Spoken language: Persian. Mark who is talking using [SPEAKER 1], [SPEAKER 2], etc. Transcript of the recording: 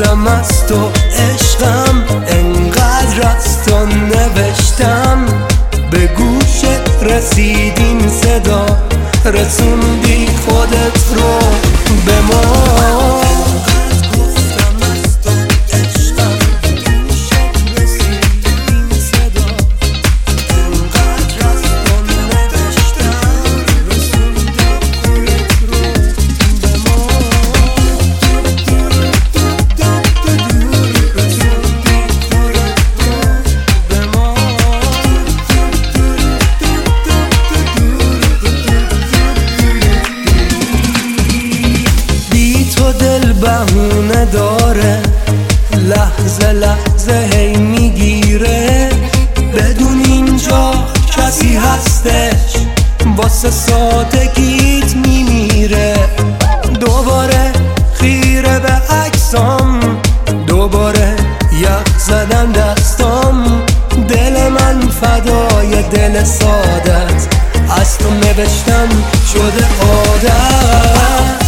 [SPEAKER 1] گفتم از تو عشقم، انقدر از تو نوشتم، به گوشت رسید این صدا، رسوندی خودت رو به ما. بهونه داره، لحظه لحظه هی میگیره، بدون اینجا کسی هستش، واسه سادگیت میمیره. دوباره خیره به عکسام، دوباره یخ زدن دستام، دل من فدای دل سادت، از تو نوشتم شده عادت.